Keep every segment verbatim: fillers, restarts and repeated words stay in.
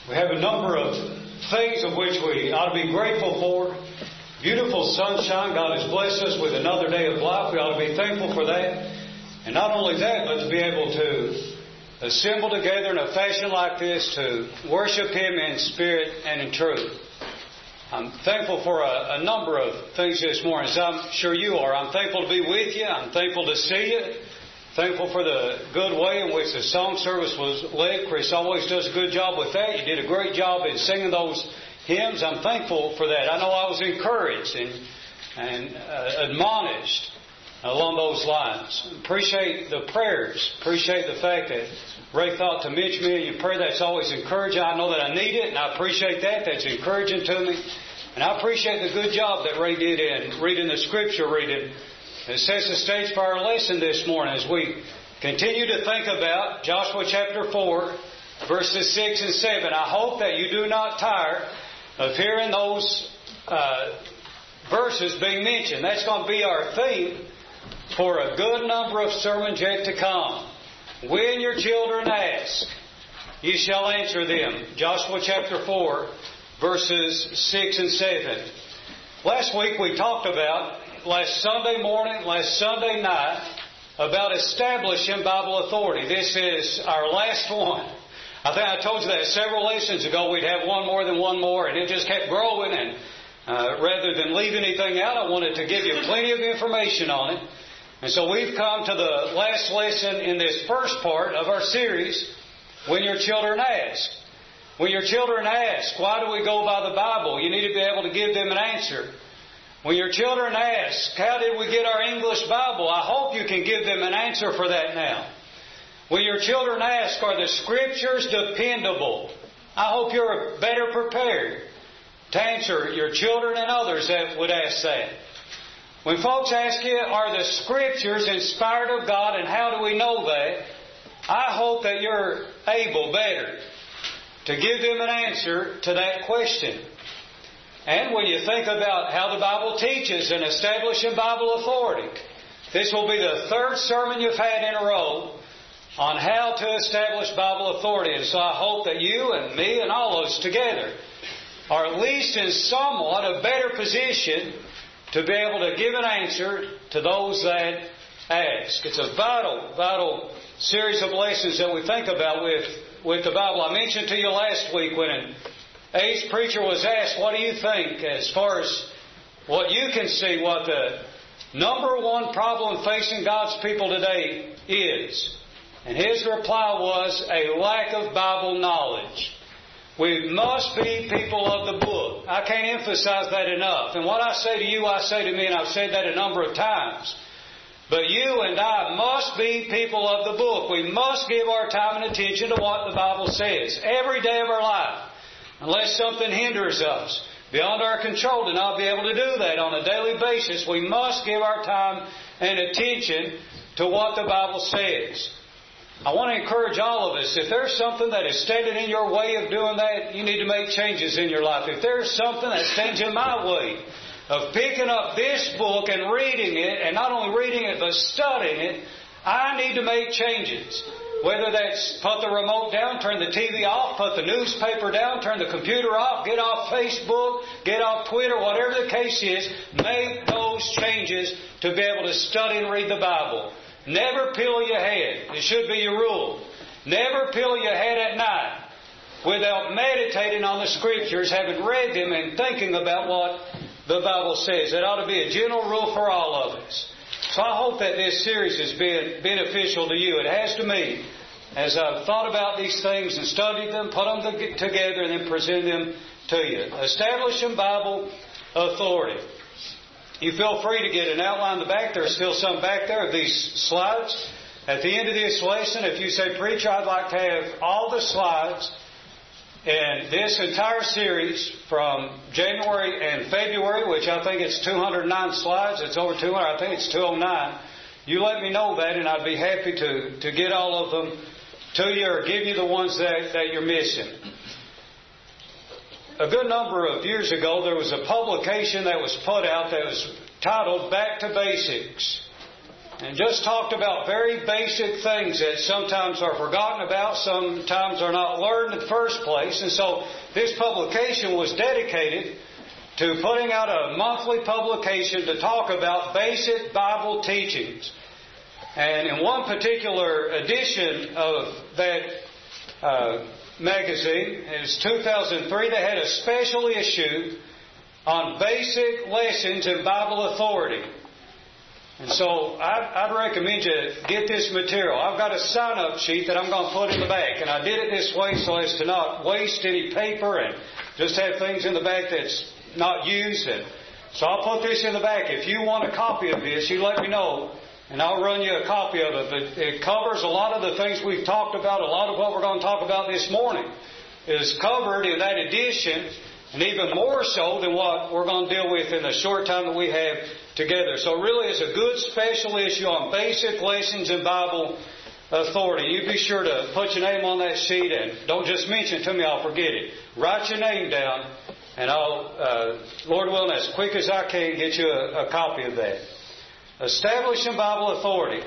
We have a number of things of which we ought to be grateful for. Beautiful sunshine. God has blessed us with another day of life. We ought to be thankful for that. And not only that, but to be able to assemble together in a fashion like this to worship Him in spirit and in truth. I'm thankful for a, a number of things this morning, as I'm sure you are. I'm thankful to be with you. I'm thankful to see you. Thankful for the good way in which the song service was led. Chris always does a good job with that. You did a great job in singing those hymns. I'm thankful for that. I know I was encouraged and, and uh, admonished along those lines. Appreciate the prayers. Appreciate the fact that Ray thought to mention me in your prayer. That's always encouraging. I know that I need it, and I appreciate that. That's encouraging to me. And I appreciate the good job that Ray did in reading the Scripture reading. It sets the stage for our lesson this morning as we continue to think about Joshua chapter four, verses six and seven. I hope that you do not tire of hearing those uh, verses being mentioned. That's going to be our theme for a good number of sermons yet to come. When your children ask, you shall answer them. Joshua chapter four, verses six and seven. Last week we talked about Last Sunday morning, last Sunday night, about establishing Bible authority. This is our last one. I think I told you that several lessons ago. We'd have one more than one more, and it just kept growing. And uh, rather than leave anything out, I wanted to give you plenty of information on it. And so we've come to the last lesson in this first part of our series, When Your Children Ask. When your children ask, why do we go by the Bible? You need to be able to give them an answer. When your children ask, how did we get our English Bible? I hope you can give them an answer for that now. When your children ask, are the Scriptures dependable? I hope you're better prepared to answer your children and others that would ask that. When folks ask you, are the Scriptures inspired of God, and how do we know that? I hope that you're able better to give them an answer to that question. And when you think about how the Bible teaches and establishing Bible authority, this will be the third sermon you've had in a row on how to establish Bible authority. And so I hope that you and me and all of us together are at least in somewhat a better position to be able to give an answer to those that ask. It's a vital, vital series of lessons that we think about with, with the Bible. I mentioned to you last week when an Ace preacher was asked, what do you think as far as what you can see, what the number one problem facing God's people today is? And his reply was a lack of Bible knowledge. We must be people of the book. I can't emphasize that enough. And what I say to you, I say to me, and I've said that a number of times. But you and I must be people of the book. We must give our time and attention to what the Bible says every day of our life. Unless something hinders us beyond our control to not be able to do that on a daily basis, we must give our time and attention to what the Bible says. I want to encourage all of us, if there's something that is standing in your way of doing that, you need to make changes in your life. If there's something that stands in my way of picking up this book and reading it, and not only reading it but studying it, I need to make changes. Whether that's put the remote down, turn the T V off, put the newspaper down, turn the computer off, get off Facebook, get off Twitter, whatever the case is, make those changes to be able to study and read the Bible. Never pill your head. It should be your rule. Never pill your head at night without meditating on the Scriptures, having read them and thinking about what the Bible says. That ought to be a general rule for all of us. So I hope that this series has been beneficial to you. It has to me as I've thought about these things and studied them, put them together, and then present them to you. Establishing Bible authority. You feel free to get an outline in the back. There's still some back there of these slides. At the end of this lesson, if you say, Preacher, I'd like to have all the slides and this entire series from January and February, which I think it's two hundred nine slides, it's over two hundred, I think it's two oh nine. You let me know that and I'd be happy to, to get all of them to you or give you the ones that, that you're missing. A good number of years ago, there was a publication that was put out that was titled Back to Basics. and just talked about very basic things that sometimes are forgotten about, sometimes are not learned in the first place. And so this publication was dedicated to putting out a monthly publication to talk about basic Bible teachings. And in one particular edition of that uh, magazine, it was two thousand three, they had a special issue on basic lessons in Bible authority. And so I'd, I'd recommend you get this material. I've got a sign-up sheet that I'm going to put in the back. And I did it this way so as to not waste any paper and just have things in the back that's not used. And so I'll put this in the back. If you want a copy of this, you let me know, and I'll run you a copy of it. But it covers a lot of the things we've talked about. A lot of what we're going to talk about this morning is covered in that edition, and even more so than what we're going to deal with in the short time that we have together. So really it's a good special issue on basic lessons in Bible authority. You be sure to put your name on that sheet, and don't just mention it to me, I'll forget it. Write your name down, and I'll, uh, Lord willing, as quick as I can, get you a, a copy of that. Establishing Bible authority.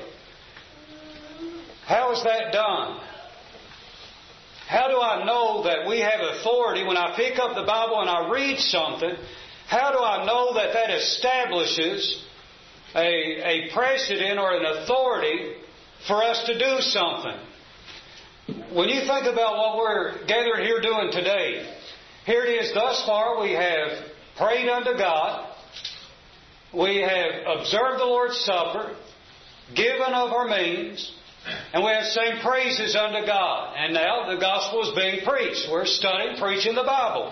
How is that done? How do I know that we have authority when I pick up the Bible and I read something? How do I know that that establishes a, a precedent or an authority for us to do something? When you think about what we're gathered here doing today, here it is. Thus far we have prayed unto God, we have observed the Lord's Supper, given of our means, and we have sang praises unto God. And now the gospel is being preached. We're studying, preaching the Bible.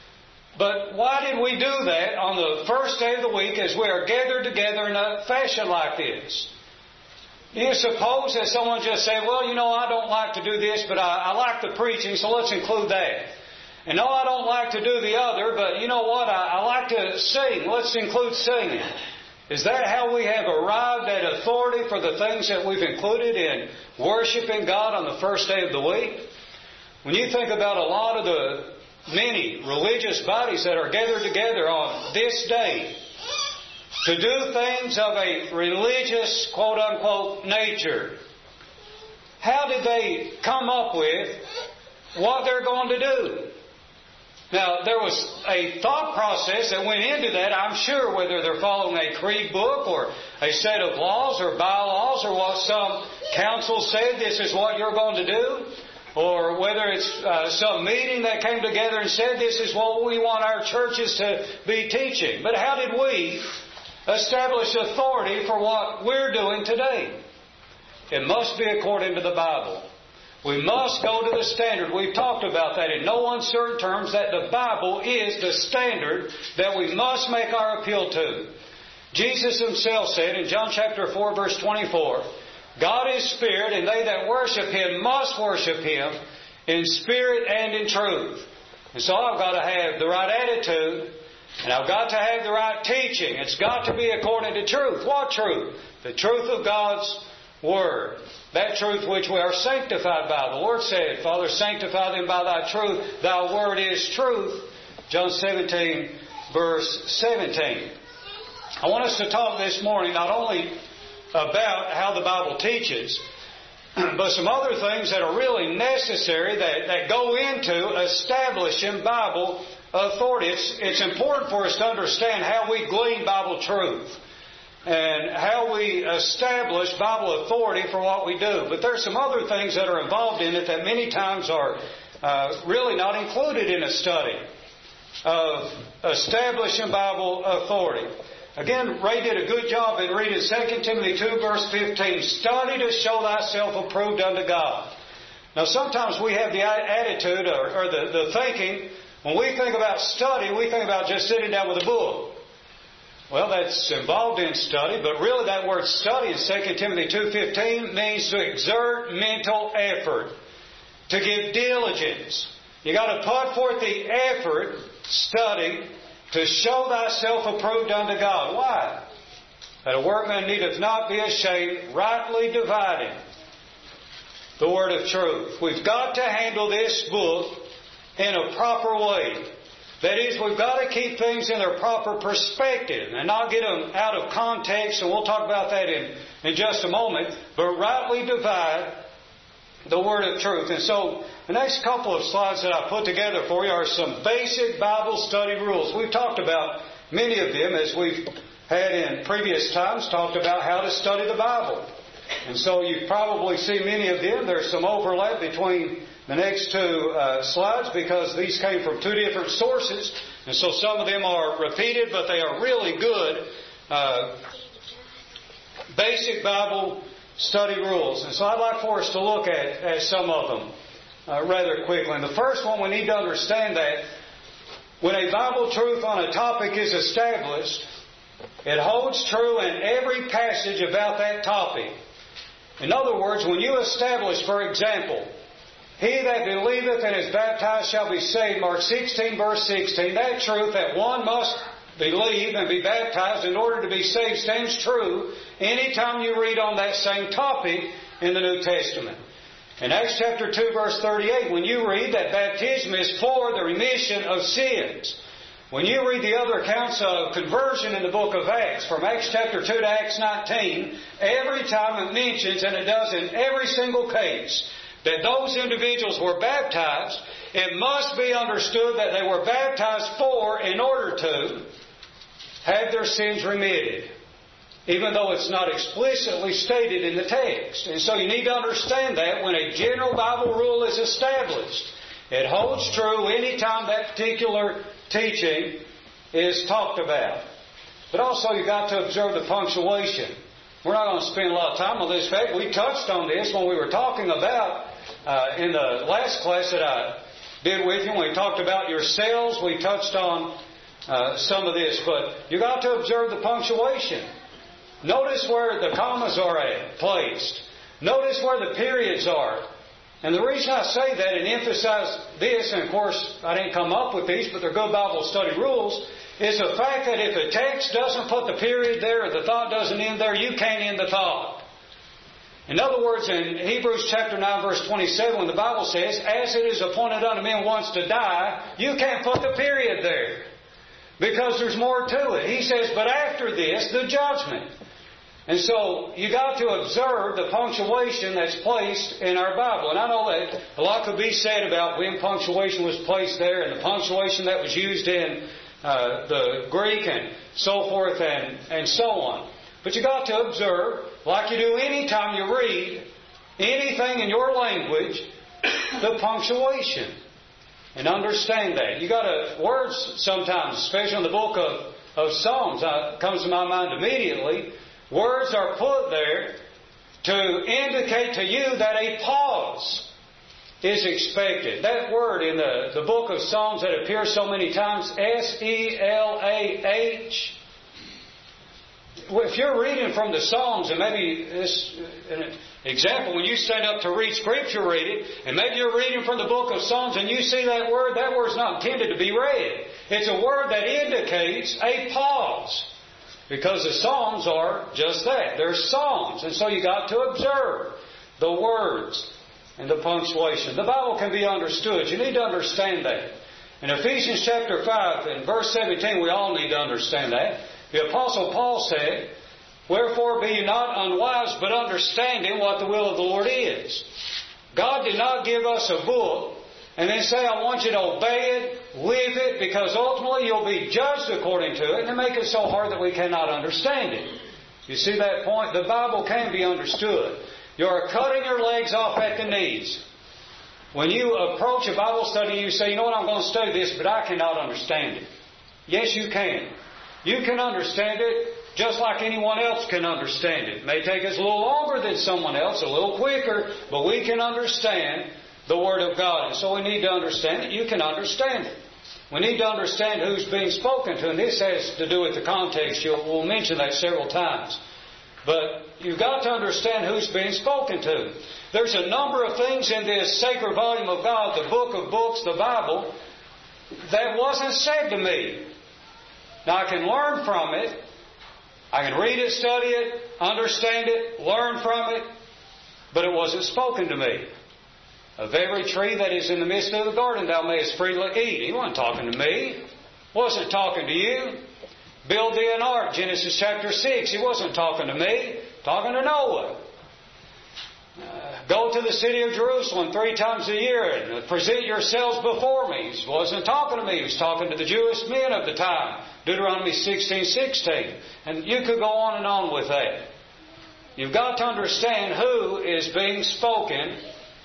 But why did we do that on the first day of the week as we are gathered together in a fashion like this? Do you suppose that someone just say, well, you know, I don't like to do this, but I, I like the preaching, so let's include that. And no, I don't like to do the other, but you know what, I, I like to sing. Let's include singing. Is that how we have arrived at authority for the things that we've included in worshiping God on the first day of the week? When you think about a lot of the many religious bodies that are gathered together on this day to do things of a religious, quote-unquote, nature, how did they come up with what they're going to do? Now, there was a thought process that went into that, I'm sure, whether they're following a creed book or a set of laws or bylaws or what some council said, this is what you're going to do, or whether it's uh, some meeting that came together and said, this is what we want our churches to be teaching. But how did we establish authority for what we're doing today? It must be according to the Bible. We must go to the standard. We've talked about that in no uncertain terms, that the Bible is the standard that we must make our appeal to. Jesus Himself said in John chapter four, verse twenty-four, God is Spirit, and they that worship Him must worship Him in spirit and in truth. And so I've got to have the right attitude, and I've got to have the right teaching. It's got to be according to truth. What truth? The truth of God's Word. That truth which we are sanctified by. The Lord said, Father, sanctify them by Thy truth. Thy Word is truth. John seventeen, verse seventeen. I want us to talk this morning not only about how the Bible teaches, but some other things that are really necessary that, that go into establishing Bible authority. It's, it's important for us to understand how we glean Bible truth and how we establish Bible authority for what we do. But there's some other things that are involved in it that many times are uh, really not included in a study of establishing Bible authority. Again, Ray did a good job in reading Second Timothy two, verse fifteen. Study to show thyself approved unto God. Now, sometimes we have the attitude or, or the, the thinking, when we think about study, we think about just sitting down with a book. Well, that's involved in study, but really that word study in Second Timothy two fifteen means to exert mental effort, to give diligence. You got to put forth the effort, study, to show thyself approved unto God. Why? That a workman needeth not be ashamed, rightly dividing the word of truth. We've got to handle this book in a proper way. That is, we've got to keep things in their proper perspective and not get them out of context, and we'll talk about that in, in just a moment, but rightly divide the word of truth. And so, the next couple of slides that I put together for you are some basic Bible study rules. We've talked about many of them as we've had in previous times, talked about how to study the Bible. And so you've probably seen many of them. There's some overlap between the next two uh, slides because these came from two different sources. And so some of them are repeated, but they are really good uh, basic Bible study rules. And so I'd like for us to look at, at some of them uh, rather quickly. And the first one, we need to understand that when a Bible truth on a topic is established, it holds true in every passage about that topic. In other words, when you establish, for example, he that believeth and is baptized shall be saved, Mark sixteen, verse sixteen, that truth that one must believe and be baptized in order to be saved stands true anytime you read on that same topic in the New Testament. In Acts chapter two, verse thirty-eight, when you read that baptism is for the remission of sins. When you read the other accounts of conversion in the book of Acts, from Acts chapter two to Acts nineteen, every time it mentions, and it does in every single case, that those individuals were baptized, it must be understood that they were baptized for, in order to, have their sins remitted. Even though it's not explicitly stated in the text. And so you need to understand that when a general Bible rule is established, it holds true anytime that particular teaching is talked about. But also you've got to observe the punctuation. We're not going to spend a lot of time on this fact. We touched on this when we were talking about, uh, in the last class that I did with you, when we talked about your cells, we touched on uh, some of this. But you've got to observe the punctuation. Notice where the commas are at, placed. Notice where the periods are. And the reason I say that and emphasize this, and of course I didn't come up with these, but they're good Bible study rules, is the fact that if a text doesn't put the period there or the thought doesn't end there, you can't end the thought. In other words, in Hebrews chapter nine, verse twenty-seven, when the Bible says, as it is appointed unto men once to die, you can't put the period there. Because there's more to it. He says, but after this, the judgment. And so, you got to observe the punctuation that's placed in our Bible. And I know that a lot could be said about when punctuation was placed there and the punctuation that was used in uh, the Greek and so forth and, and so on. But you got to observe, like you do any time you read anything in your language, the punctuation. And understand that. You got to, words sometimes, especially in the book of, of Psalms, uh, comes to my mind immediately. Words are put there to indicate to you that a pause is expected. That word in the, the book of Psalms that appears so many times, S E L A H. If you're reading from the Psalms, and maybe this an example, when you stand up to read Scripture, read it, and maybe you're reading from the book of Psalms and you see that word, that word's not intended to be read. It's a word that indicates a pause. Because the Psalms are just that. They're Psalms. And so you got to observe the words and the punctuation. The Bible can be understood. You need to understand that. In Ephesians chapter five and verse seventeen, we all need to understand that. The Apostle Paul said, wherefore be ye not unwise, but understanding what the will of the Lord is. God did not give us a book and then say, I want you to obey it, live it, because ultimately you'll be judged according to it, and they make it so hard that we cannot understand it. You see that point? The Bible can be understood. You're cutting your legs off at the knees. When you approach a Bible study, you say, you know what, I'm going to study this, but I cannot understand it. Yes, you can. You can understand it just like anyone else can understand it. It may take us a little longer than someone else, a little quicker, but we can understand the Word of God. And so we need to understand it. You can understand it. We need to understand who's being spoken to, and this has to do with the context. You'll, we'll mention that several times. But you've got to understand who's being spoken to. There's a number of things in this sacred volume of God, the book of books, the Bible, that wasn't said to me. Now I can learn from it. I can read it, study it, understand it, learn from it, but it wasn't spoken to me. Of every tree that is in the midst of the garden thou mayest freely eat. He wasn't talking to me. Wasn't talking to you. Build thee an ark, Genesis chapter six. He wasn't talking to me, talking to Noah. Uh, go to the city of Jerusalem three times a year and present yourselves before me. He wasn't talking to me. He was talking to the Jewish men of the time. Deuteronomy sixteen sixteen. And you could go on and on with that. You've got to understand who is being spoken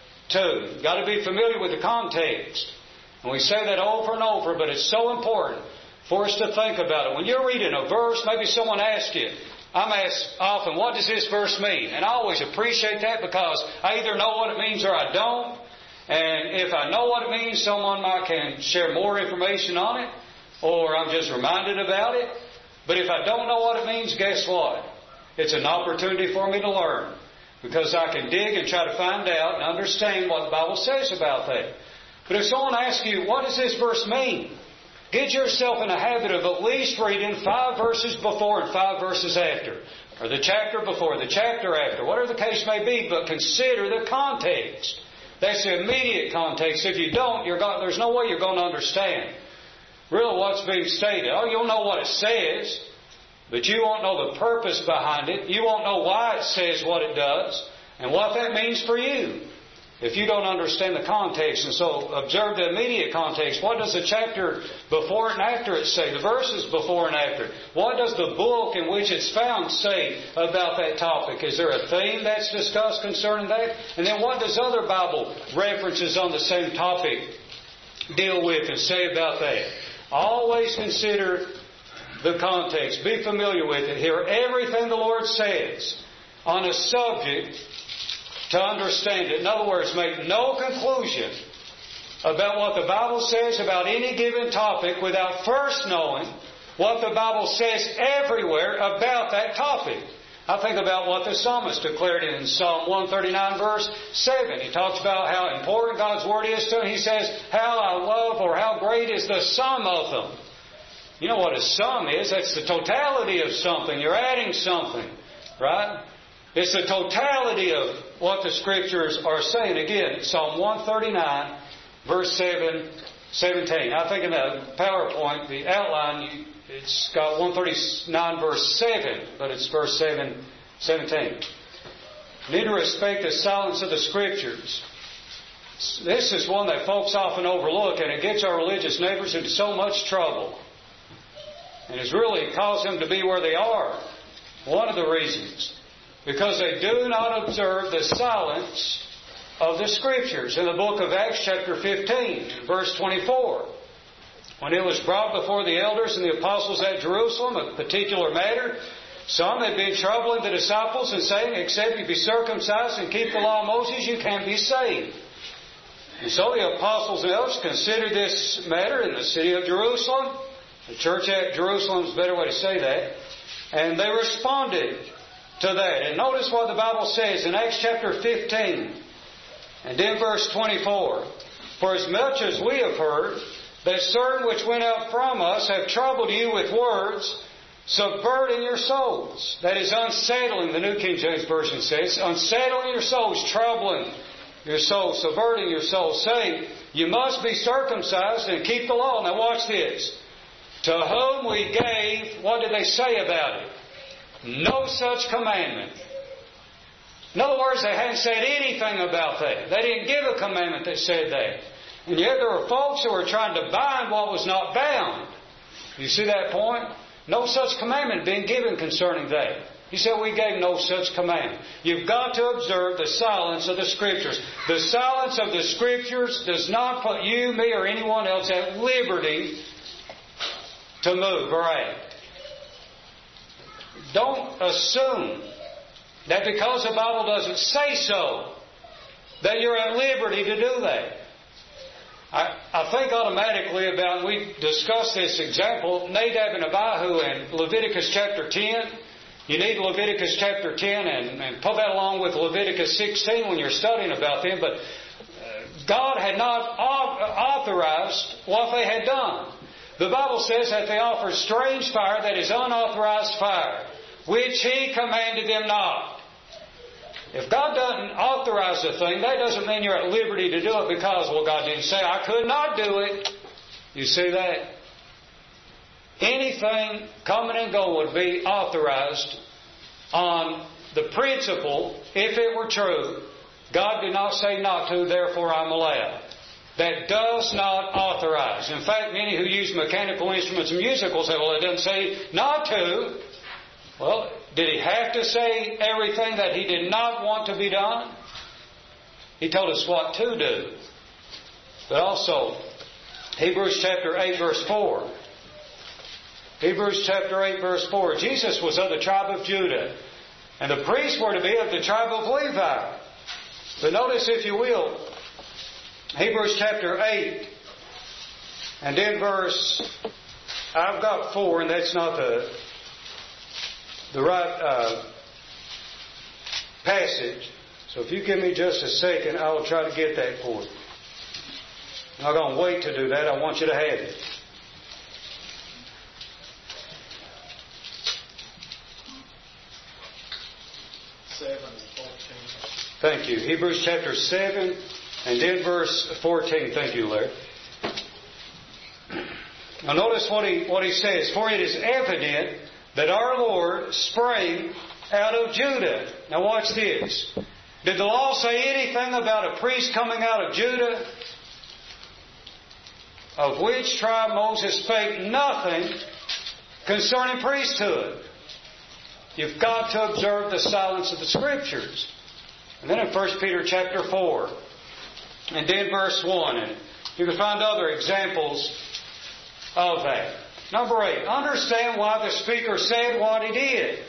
to. You've got to be familiar with the context. And we say that over and over, but it's so important for us to think about it. When you're reading a verse, maybe someone asks you, I'm asked often, what does this verse mean? And I always appreciate that because I either know what it means or I don't. And if I know what it means, someone might can share more information on it, or I'm just reminded about it. But if I don't know what it means, guess what? It's an opportunity for me to learn, because I can dig and try to find out and understand what the Bible says about that. But if someone asks you, what does this verse mean? Get yourself in a habit of at least reading five verses before and five verses after. Or the chapter before, the chapter after, whatever the case may be, but consider the context. That's the immediate context. If you don't, you're going, there's no way you're going to understand really what's being stated. Oh, you'll know what it says, but you won't know the purpose behind it. You won't know why it says what it does and what that means for you if you don't understand the context. And so observe the immediate context. What does the chapter before and after it say? The verses before and after. What does the book in which it's found say about that topic? Is there a theme that's discussed concerning that? And then what does other Bible references on the same topic deal with and say about that? Always consider the context. Be familiar with it. Hear everything the Lord says on a subject to understand it. In other words, make no conclusion about what the Bible says about any given topic without first knowing what the Bible says everywhere about that topic. I think about what the psalmist declared in Psalm one thirty-nine verse seven. He talks about how important God's Word is to him. He says, how I love, or how great is the sum of them. You know what a sum is? That's the totality of something. You're adding something, right? It's the totality of what the Scriptures are saying. Again, Psalm one thirty-nine, verse seven, seventeen. I think in the PowerPoint, the outline, it's got one thirty-nine, verse seven, but it's verse seven, seventeen. You need to respect the silence of the Scriptures. This is one that folks often overlook, and it gets our religious neighbors into so much trouble. And it's really caused them to be where they are. One of the reasons. Because they do not observe the silence of the Scriptures. In the book of Acts chapter fifteen, verse twenty-four, when it was brought before the elders and the apostles at Jerusalem, a particular matter, some had been troubling the disciples and saying, except you be circumcised and keep the law of Moses, you can't be saved. And so the apostles and elders considered this matter in the city of Jerusalem. The church at Jerusalem is a better way to say that. And they responded to that. And notice what the Bible says in Acts chapter fifteen and in verse twenty-four. For as much as we have heard that certain which went out from us have troubled you with words, subverting your souls. That is unsettling, the New King James Version says. Unsettling your souls, troubling your souls, subverting your souls, saying, you must be circumcised and keep the law. Now watch this. To whom we gave, what did they say about it? No such commandment. In other words, they hadn't said anything about that. They didn't give a commandment that said that. And yet there were folks who were trying to bind what was not bound. You see that point? No such commandment being given concerning that. He said we gave no such commandment. You've got to observe the silence of the Scriptures. The silence of the Scriptures does not put you, me, or anyone else at liberty to move or act. Don't assume that because the Bible doesn't say so, that you're at liberty to do that. I, I think automatically about, and we discussed this example, Nadab and Abihu in Leviticus chapter ten. You need Leviticus chapter ten and, and put that along with Leviticus sixteen when you're studying about them. But God had not authorized what they had done. The Bible says that they offered strange fire, that is unauthorized fire, which He commanded them not. If God doesn't authorize a thing, that doesn't mean you're at liberty to do it because, well, God didn't say I could not do it. You see that? anything coming and going would be authorized on the principle, if it were true, God did not say not to, therefore I'm allowed. That does not authorize. In fact, many who use mechanical instruments and musicals say, well, it doesn't say not to. Well, did He have to say everything that He did not want to be done? He told us what to do. But also, Hebrews chapter eight verse four. Hebrews chapter eight verse four. Jesus was of the tribe of Judah, and the priests were to be of the tribe of Levi. But notice, if you will, Hebrews chapter eight, and then verse, I've got four, and that's not the the right uh, passage. So if you give me just a second, I will try to get that for you. I'm not going to wait to do that. I want you to have it. seven and fourteen. Thank you. Hebrews chapter seven and then verse fourteen. Thank you, Larry. Now notice what he, what he says. For it is evident that our Lord sprang out of Judah. Now watch this. Did the law say anything about a priest coming out of Judah? Of which tribe Moses spake nothing concerning priesthood. You've got to observe the silence of the Scriptures. And then in First Peter chapter four, and then verse one, and you can find other examples of that. Number eight, understand why the speaker said what he did.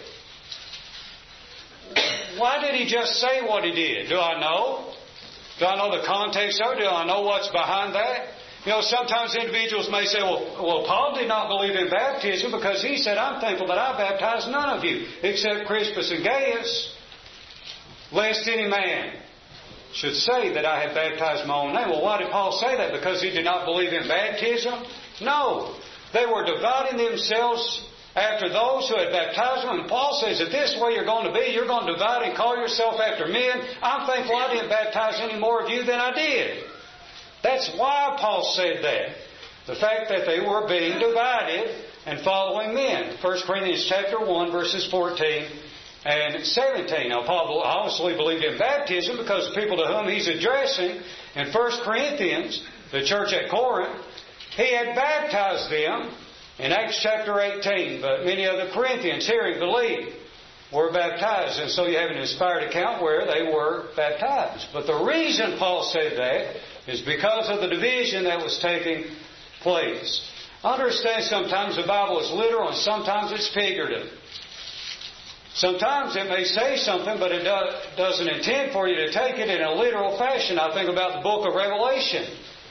Why did he just say what he did? Do I know? Do I know the context of it? Do I know what's behind that? You know, sometimes individuals may say, well, well, Paul did not believe in baptism because he said, I'm thankful that I baptized none of you except Crispus and Gaius, lest any man should say that I have baptized my own name. Well, why did Paul say that? Because he did not believe in baptism? No. They were dividing themselves after those who had baptized them. And Paul says, if this way you're going to be, you're going to divide and call yourself after men. I'm thankful I didn't baptize any more of you than I did. That's why Paul said that. The fact that they were being divided and following men. First Corinthians chapter one, verses fourteen and seventeen. Now, Paul obviously believed in baptism because the people to whom he's addressing in First Corinthians, the church at Corinth, he had baptized them in Acts chapter eighteen. But many of the Corinthians, hearing, believed, were baptized. And so you have an inspired account where they were baptized. But the reason Paul said that is because of the division that was taking place. Understand, sometimes the Bible is literal and sometimes it's figurative. Sometimes it may say something, but it do, doesn't intend for you to take it in a literal fashion. I think about the book of Revelation.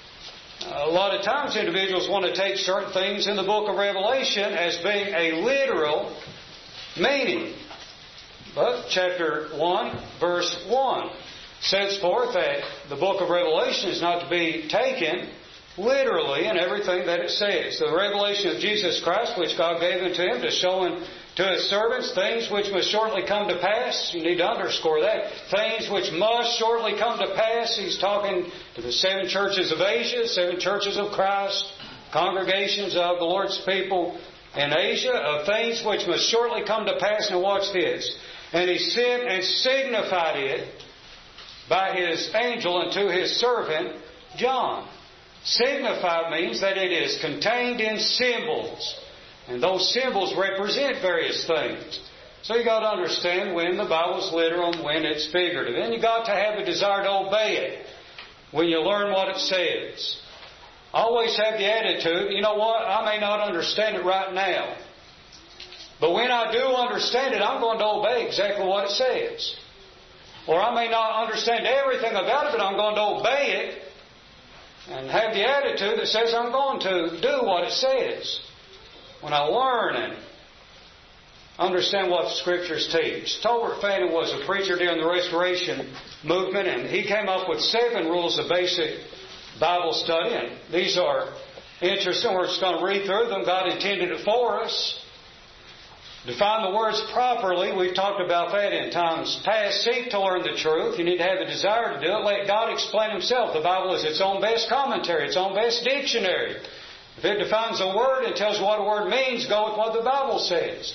A lot of times individuals want to take certain things in the book of Revelation as being a literal meaning. But chapter one, verse one sets forth that the book of Revelation is not to be taken literally in everything that it says. The revelation of Jesus Christ, which God gave unto Him to show to His servants things which must shortly come to pass. You need to underscore that. Things which must shortly come to pass. He's talking to the seven churches of Asia, seven churches of Christ, congregations of the Lord's people in Asia, of things which must shortly come to pass. Now watch this. And He sent and signified it by His angel unto His servant John. Signified means that it is contained in symbols. And those symbols represent various things. So you got to understand when the Bible's literal and when it's figurative. And you got to have a desire to obey it when you learn what it says. Always have the attitude, you know what, I may not understand it right now. But when I do understand it, I'm going to obey exactly what it says. Or I may not understand everything about it, but I'm going to obey it and have the attitude that says I'm going to do what it says. When I learn and understand what the Scriptures teach. Tolbert Fannin was a preacher during the Restoration movement, and he came up with seven rules of basic Bible study. And these are interesting. We're just going to read through them. God intended it for us. Define the words properly. We've talked about that in times past. Seek to learn the truth. You need to have a desire to do it. Let God explain Himself. The Bible is its own best commentary, its own best dictionary. If it defines a word and tells you what a word means, go with what the Bible says.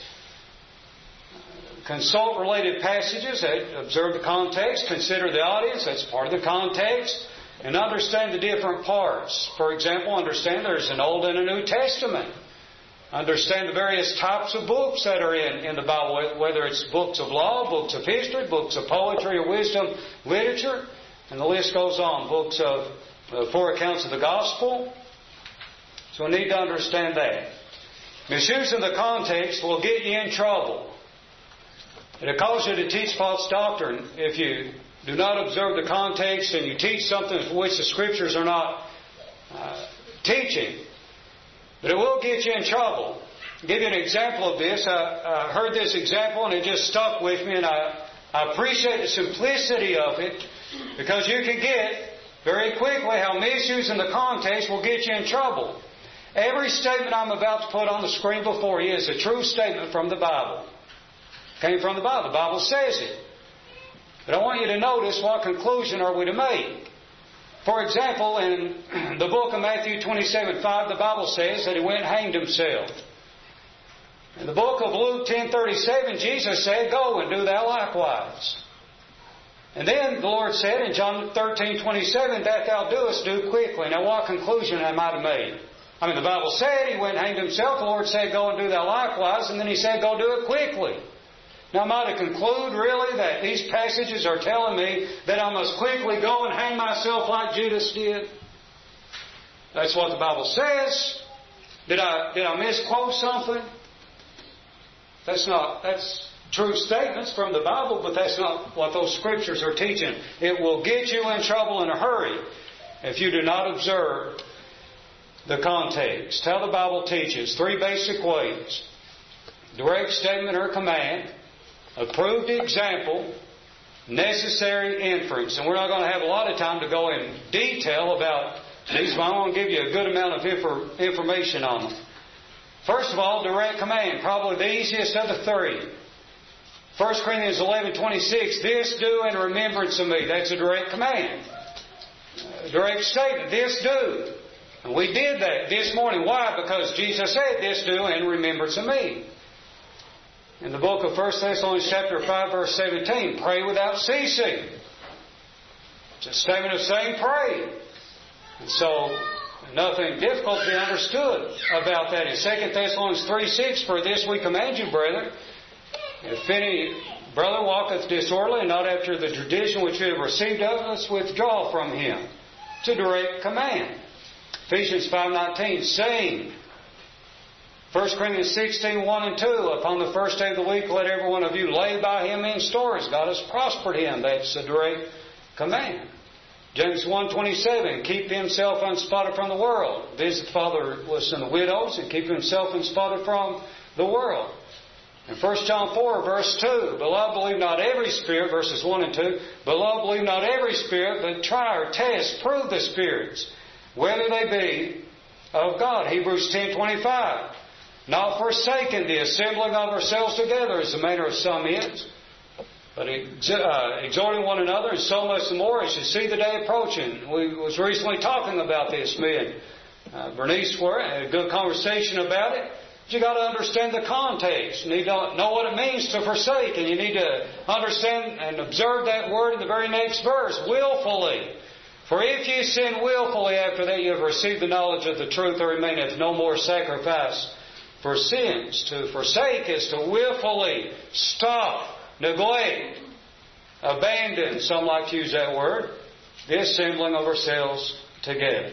Consult related passages, observe the context, consider the audience, that's part of the context, and understand the different parts. For example, understand there's an Old and a New Testament. Understand the various types of books that are in, in the Bible, whether it's books of law, books of history, books of poetry or wisdom, literature, and the list goes on. Books of uh, four accounts of the gospel. So we need to understand that. Misusing the context will get you in trouble. It'll cause you to teach false doctrine if you do not observe the context and you teach something for which the Scriptures are not uh, teaching. But it will get you in trouble. I'll give you an example of this. I, I heard this example and it just stuck with me, and I, I appreciate the simplicity of it, because you can get very quickly how misusing the context will get you in trouble. Every statement I'm about to put on the screen before you is a true statement from the Bible. Came from the Bible. The Bible says it. But I want you to notice, what conclusion are we to make? For example, in the book of Matthew twenty-seven five, the Bible says that he went and hanged himself. In the book of Luke ten thirty-seven, Jesus said, "Go and do thou likewise." And then the Lord said in John thirteen twenty-seven, "That thou doest, do quickly." Now what conclusion am I to make? I mean, the Bible said he went and hanged himself. The Lord said, "Go and do thou likewise." And then He said, "Go do it quickly." Now, am I to conclude, really, that these passages are telling me that I must quickly go and hang myself like Judas did? That's what the Bible says. Did I, did I misquote something? That's not, that's true statements from the Bible, but that's not what those Scriptures are teaching. It will get you in trouble in a hurry if you do not observe the context. How the Bible teaches. Three basic ways. Direct statement or command. Approved example. Necessary inference. And we're not going to have a lot of time to go in detail about these, but I want to give you a good amount of infor- information on them. First of all, direct command. Probably the easiest of the three. First Corinthians eleven twenty-six. This do in remembrance of me. That's a direct command. A direct statement. This do. And we did that this morning. Why? Because Jesus said, "This do in remembrance of me." In the book of First Thessalonians chapter five, verse seventeen, pray without ceasing. It's a statement of saying pray. And so, nothing difficult to be understood about that. In Second Thessalonians three six, for this we command you, brethren, if any brother walketh disorderly and not after the tradition which you have received of us, withdraw from him. It's a direct command. Ephesians five nineteen, saying, First Corinthians sixteen one and two, upon the first day of the week let every one of you lay by him in stores. God has prospered him. That's a direct command. James one twenty-seven, keep himself unspotted from the world. Visit the fatherless and the widows, and keep himself unspotted from the world. In First John four, verse two, beloved, believe not every spirit, verses one and two, beloved, believe not every spirit, but try or test, prove the spirits, whether they be of God. Hebrews ten twenty-five, not forsaking the assembling of ourselves together, as the manner of some is, but ex- uh, exhorting one another, and so much the more as you see the day approaching. We was recently talking about this, me and uh, Bernice were, had a good conversation about it. But you got to understand the context. You need to know what it means to forsake, and you need to understand and observe that word in the very next verse, willfully. For if ye sin willfully, after that you have received the knowledge of the truth, there remaineth no more sacrifice for sins. To forsake is to willfully stop, neglect, abandon, some like to use that word, the assembling of ourselves together.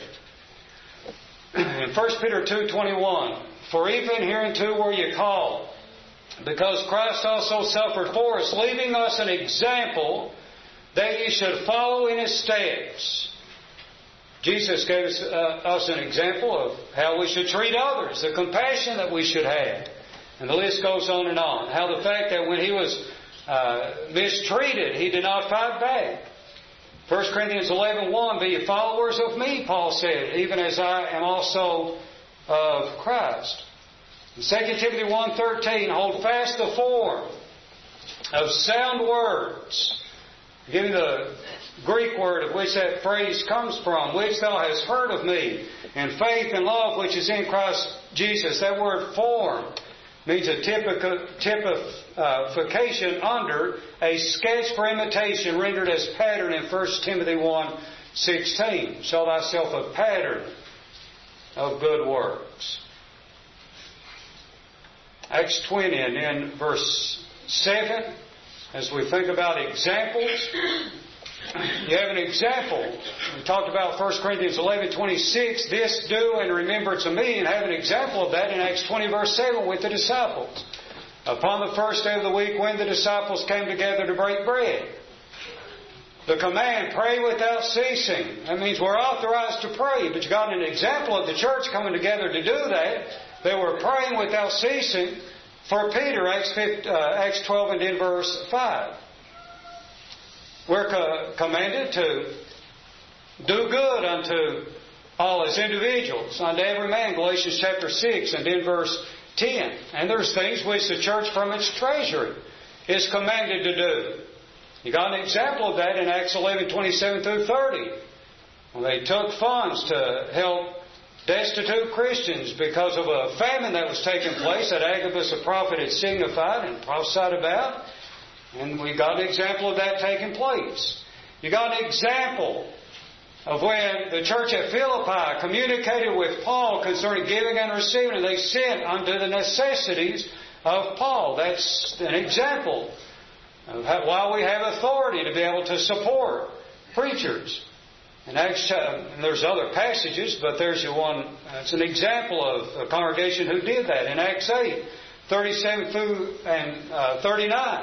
In First Peter two twenty-one, for even hereunto were ye called, because Christ also suffered for us, leaving us an example that ye should follow in His steps. Jesus gave us, uh, us an example of how we should treat others, the compassion that we should have. And the list goes on and on. How the fact that when He was uh, mistreated, He did not fight back. First Corinthians eleven one, be ye followers of me, Paul said, even as I am also of Christ. In Second Timothy one thirteen, hold fast the form of sound words. Giving the Greek word of which that phrase comes from, which thou hast heard of me, and faith and love which is in Christ Jesus. That word form means a typification under a sketch for imitation rendered as pattern in First Timothy one sixteen. Show thyself a pattern of good works. Acts twenty and then verse seven, as we think about examples, you have an example. We talked about First Corinthians eleven twenty-six, this do in remembrance of me, and have an example of that in Acts twenty verse seven with the disciples. Upon the first day of the week when the disciples came together to break bread. The command, pray without ceasing. That means we're authorized to pray, but you got an example of the church coming together to do that. They were praying without ceasing for Peter, Acts, twelve and then verse five. We're co- commanded to do good unto all as individuals, unto every man, Galatians chapter six and then verse ten. And there's things which the church from its treasury is commanded to do. You got an example of that in Acts eleven twenty-seven through thirty. When they took funds to help destitute Christians because of a famine that was taking place that Agabus the prophet had signified and prophesied about. And we got an example of that taking place. You got an example of when the church at Philippi communicated with Paul concerning giving and receiving, and they sent unto the necessities of Paul. That's an example of how, why we have authority to be able to support preachers. And Acts, uh, and there's other passages, but there's your one. It's an example of a congregation who did that in Acts eight, thirty-seven through and uh, thirty-nine.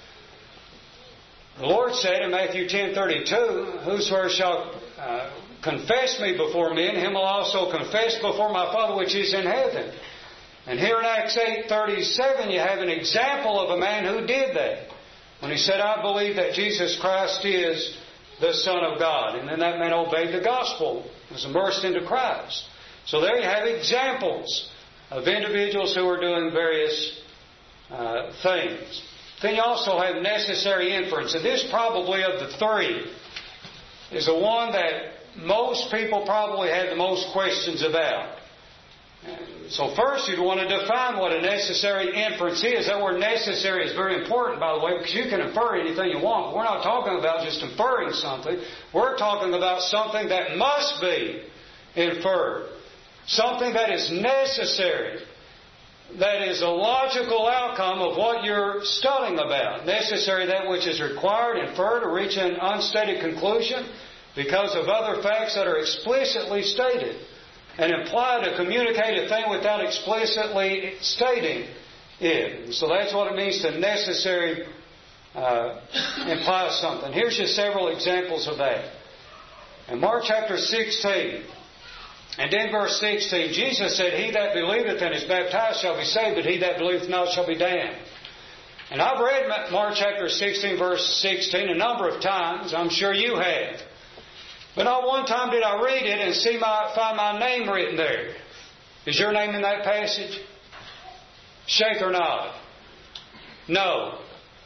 The Lord said in Matthew ten thirty-two, whosoever shall uh, confess me before men, him will also confess before my Father which is in heaven. And here in Acts eight thirty-seven, you have an example of a man who did that. When he said, I believe that Jesus Christ is the Son of God. And then that man obeyed the gospel, was immersed into Christ. So there you have examples of individuals who are doing various uh, things. Then you also have necessary inference. And this probably of the three is the one that most people probably had the most questions about. So first you'd want to define what a necessary inference is. That word necessary is very important, by the way, because you can infer anything you want. We're not talking about just inferring something. We're talking about something that must be inferred. Something that is necessary. That is a logical outcome of what you're studying about. Necessary, that which is required, inferred, to reach an unstated conclusion because of other facts that are explicitly stated. And imply to communicate a thing without explicitly stating it. So that's what it means to necessary uh, imply something. Here's just several examples of that. In Mark chapter sixteen, and in verse sixteen, Jesus said, He that believeth and is baptized shall be saved, but he that believeth not shall be damned. And I've read Mark chapter sixteen, verse sixteen a number of times. I'm sure you have. But not one time did I read it and see my, find my name written there. Is your name in that passage? Shake or nod? No.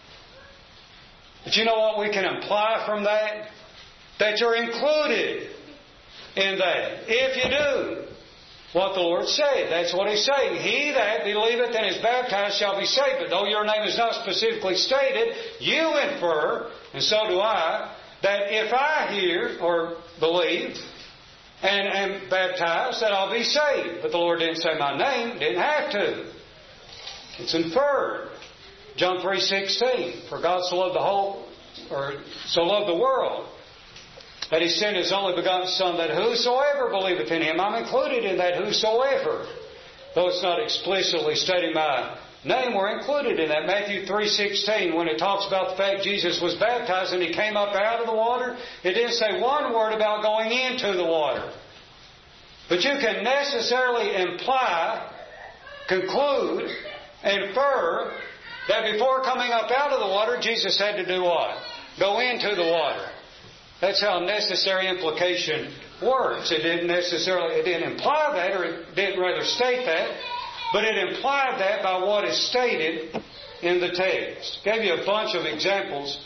But you know what we can imply from that? That you're included in that. If you do what the Lord said. That's what He's saying. He that believeth and is baptized shall be saved. But though your name is not specifically stated, you infer, and so do I, that if I hear or believe and am baptized, that I'll be saved. But the Lord didn't say my name, didn't have to. It's inferred. John three sixteen, for God so loved the whole, or so loved the world, that He sent His only begotten Son, that whosoever believeth in Him, I'm included in that whosoever. Though it's not explicitly stating my name, we're included in that. Matthew three sixteen, when it talks about the fact Jesus was baptized and He came up out of the water, it didn't say one word about going into the water. But you can necessarily imply, conclude, infer that before coming up out of the water, Jesus had to do what? Go into the water. That's how necessary implication works. It didn't necessarily, it didn't imply that, or it didn't rather state that, but it implied that by what is stated in the text. Gave you a bunch of examples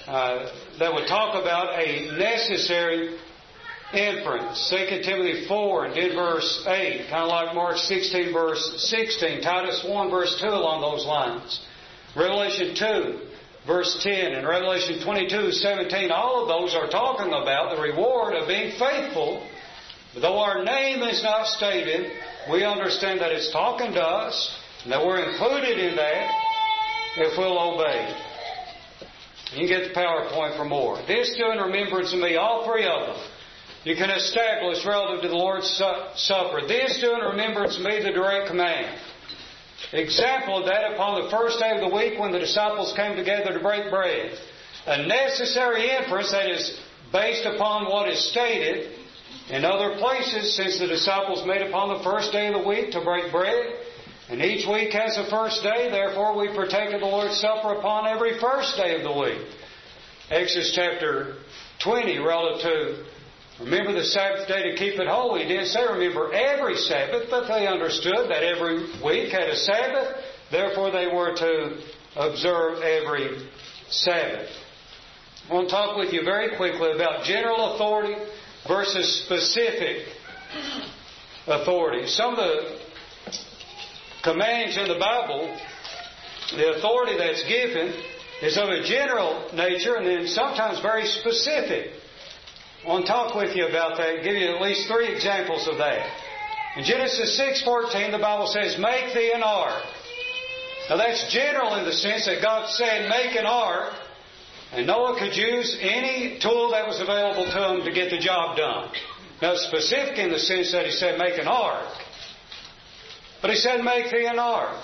uh, that would talk about a necessary inference. Second Timothy four and then verse eight, kind of like Mark sixteen verse sixteen, Titus one verse two along those lines. Revelation two verse ten and Revelation twenty-two seventeen, all of those are talking about the reward of being faithful. Though our name is not stated, we understand that it's talking to us, and that we're included in that if we'll obey. You can get the PowerPoint for more. This do in remembrance of me, all three of them. You can establish relative to the Lord's Supper. This do in remembrance of me, the direct command. Example of that upon the first day of the week when the disciples came together to break bread. A necessary inference that is based upon what is stated in other places, since the disciples met upon the first day of the week to break bread. And each week has a first day, therefore we partake of the Lord's Supper upon every first day of the week. Exodus chapter twenty, relative to remember the Sabbath day to keep it holy. He didn't say remember every Sabbath, but they understood that every week had a Sabbath. Therefore they were to observe every Sabbath. I want to talk with you very quickly about general authority versus specific authority. Some of the commands in the Bible, the authority that's given is of a general nature and then sometimes very specific. I want to talk with you about that and give you at least three examples of that. In Genesis six fourteen, the Bible says, make thee an ark. Now that's general in the sense that God said, make an ark, and Noah could use any tool that was available to him to get the job done. Now it's specific in the sense that He said, make an ark. But He said, make thee an ark.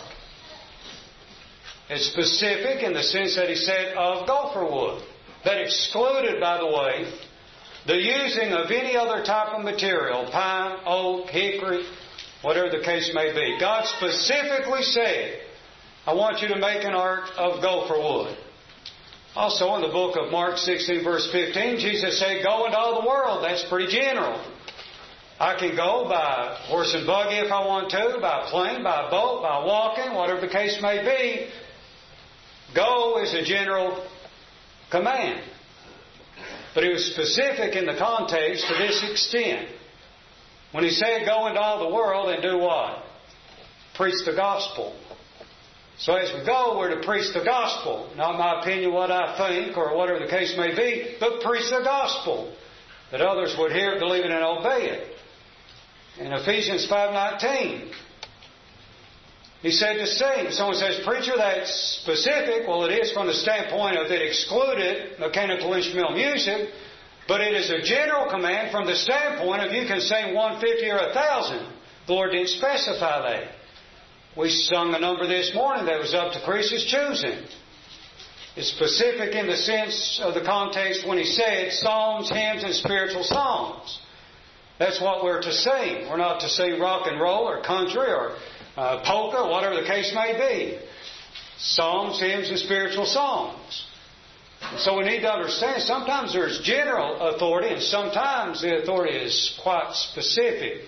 It's specific in the sense that He said, of gopher wood. That excluded, by the way, the using of any other type of material, pine, oak, hickory, whatever the case may be. God specifically said, I want you to make an ark of gopher wood. Also in the book of Mark sixteen verse fifteen, Jesus said, go into all the world. That's pretty general. I can go by horse and buggy if I want to, by plane, by boat, by walking, whatever the case may be. Go is a general command. But He was specific in the context to this extent. When He said, go into all the world and do what? Preach the gospel. So as we go, we're to preach the gospel. Not my opinion, what I think, or whatever the case may be, but preach the gospel. That others would hear it, believe it, and obey it. In Ephesians five nineteen, He said to sing. Someone says, preacher, that's specific. Well, it is from the standpoint of it excluded mechanical instrumental music, but it is a general command from the standpoint of you can sing one fifty or a thousand. The Lord didn't specify that. We sung a number this morning that was up to Chris's choosing. It's specific in the sense of the context when He said psalms, hymns, and spiritual songs. That's what we're to sing. We're not to sing rock and roll or country or uh, polka, whatever the case may be. Psalms, hymns, and spiritual songs. And so we need to understand sometimes there's general authority and sometimes the authority is quite specific.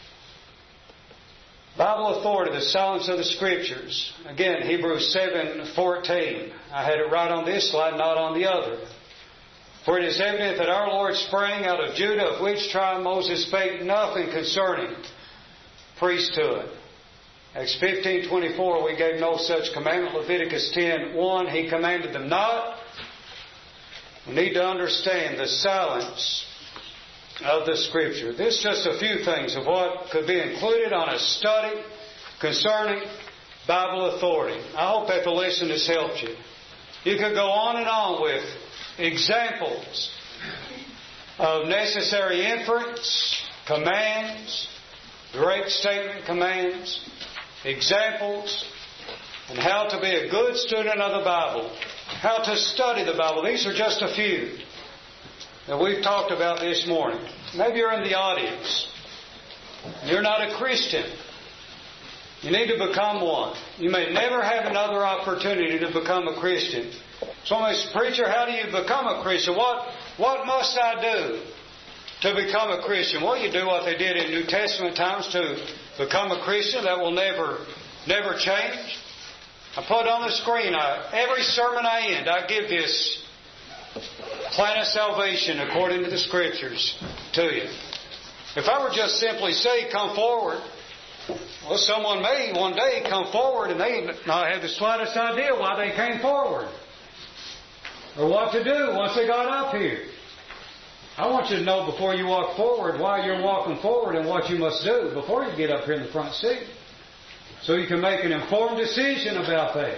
Bible authority, the silence of the Scriptures. Again, Hebrews seven fourteen. I had it right on this slide, not on the other. For it is evident that our Lord sprang out of Judah, of which tribe Moses spake nothing concerning priesthood. Acts fifteen twenty-four, we gave no such commandment. Leviticus ten one, He commanded them not. We need to understand the silence of the Scripture. This is just a few things of what could be included on a study concerning Bible authority. I hope that the lesson has helped you. You could go on and on with examples of necessary inference, commands, direct statement commands, examples, and how to be a good student of the Bible, how to study the Bible. These are just a few that we've talked about this morning. Maybe you're in the audience. You're not a Christian. You need to become one. You may never have another opportunity to become a Christian. Someone says, preacher, how do you become a Christian? What, what must I do to become a Christian? Well, you do what they did in New Testament times to become a Christian. That will never, never change. I put on the screen, I, every sermon I end, I give this plan of salvation according to the Scriptures to you. If I were just simply say, come forward, well, someone may one day come forward and they not have the slightest idea why they came forward or what to do once they got up here. I want you to know before you walk forward why you're walking forward and what you must do before you get up here in the front seat, so you can make an informed decision about that.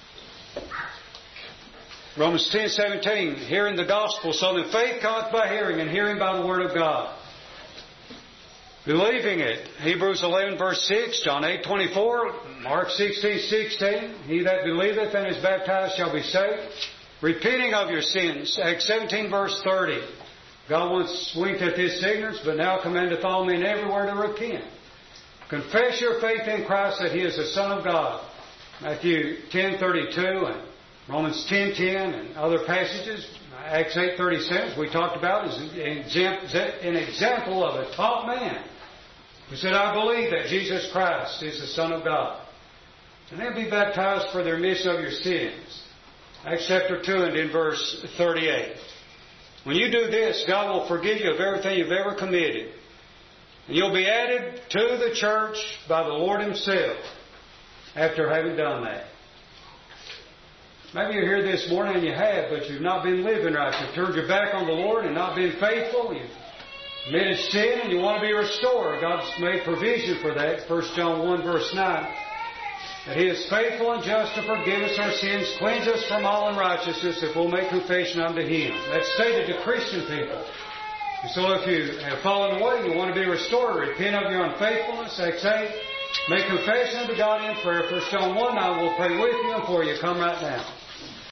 Romans ten seventeen, hearing the gospel, so that faith cometh by hearing, and hearing by the word of God. Believing it. Hebrews eleven verse six, John eight twenty-four, Mark sixteen sixteen, he that believeth and is baptized shall be saved. Repenting of your sins, Acts seventeen verse thirty. God once winked at this ignorance, but now commandeth all men everywhere to repent. Confess your faith in Christ that He is the Son of God. Matthew ten thirty-two and Romans ten ten and other passages. Acts eight thirty-seven, we talked about, is an example of a taught man who said, I believe that Jesus Christ is the Son of God. And they'll be baptized for the remission of your sins. Acts chapter two and in verse thirty-eight. When you do this, God will forgive you of everything you've ever committed. And you'll be added to the church by the Lord Himself after having done that. Maybe you're here this morning and you have, but you've not been living right. You've turned your back on the Lord and not been faithful. You've committed sin and you want to be restored. God's made provision for that. First John one verse nine. That He is faithful and just to forgive us our sins, cleanse us from all unrighteousness if we'll make confession unto Him. That's stated to Christian people. And so if you have fallen away and you want to be restored, repent of your unfaithfulness, Acts eight, make confession unto God in prayer. First John one nine will pray with you and for you. Come right now.